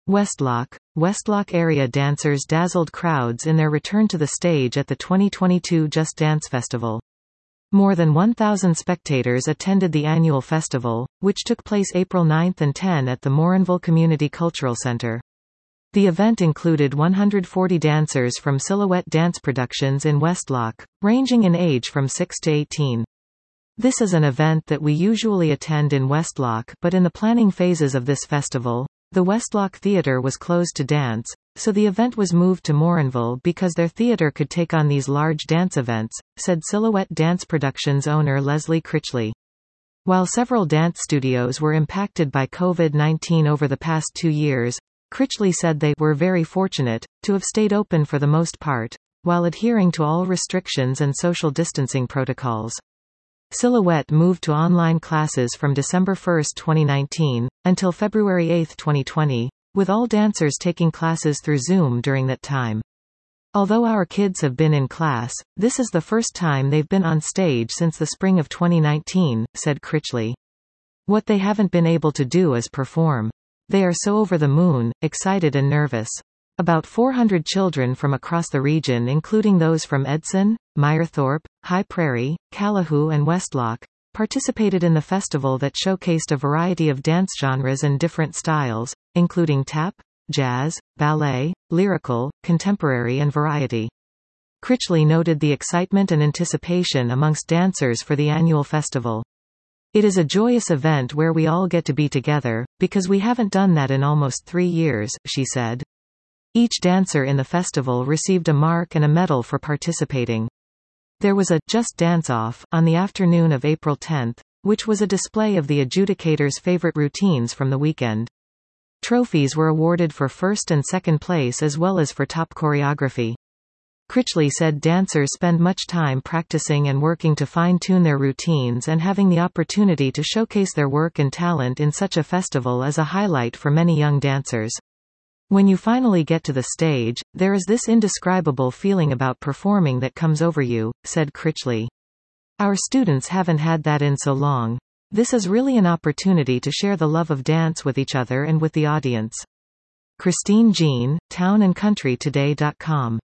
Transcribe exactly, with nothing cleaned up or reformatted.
Westlock. Westlock area dancers dazzled crowds in their return to the stage at the twenty twenty-two Just Dance Festival. More than one thousand spectators attended the annual festival, which took place April ninth and tenth at the Morinville Community Cultural Center. The event included one hundred forty dancers from Silhouette Dance Productions in Westlock, ranging in age from six to eighteen. This is an event that we usually attend in Westlock, but in the planning phases of this festival, the Westlock Theatre was closed to dance, so the event was moved to Morinville because their theatre could take on these large dance events, said Silhouette Dance Productions owner Leslie Critchley. While several dance studios were impacted by COVID nineteen over the past two years, Critchley said they were very fortunate to have stayed open for the most part, while adhering to all restrictions and social distancing protocols. Silhouette moved to online classes from December first, twenty nineteen, until February eighth, twenty twenty, with all dancers taking classes through Zoom during that time. Although our kids have been in class, this is the first time they've been on stage since the spring of twenty nineteen, said Critchley. What they haven't been able to do is perform. They are so over the moon, excited and nervous. About four hundred children from across the region, including those from Edson, Meyerthorpe, High Prairie, Calahoo and Westlock, participated in the festival that showcased a variety of dance genres and different styles, including tap, jazz, ballet, lyrical, contemporary and variety. Critchley noted the excitement and anticipation amongst dancers for the annual festival. It is a joyous event where we all get to be together, because we haven't done that in almost three years, she said. Each dancer in the festival received a mark and a medal for participating. There was a Just Dance Off on the afternoon of April tenth, which was a display of the adjudicators' favorite routines from the weekend. Trophies were awarded for first and second place as well as for top choreography. Critchley said dancers spend much time practicing and working to fine-tune their routines, and having the opportunity to showcase their work and talent in such a festival is a highlight for many young dancers. When you finally get to the stage, there is this indescribable feeling about performing that comes over you, said Critchley. Our students haven't had that in so long. This is really an opportunity to share the love of dance with each other and with the audience. Christine Jean, town and country today dot com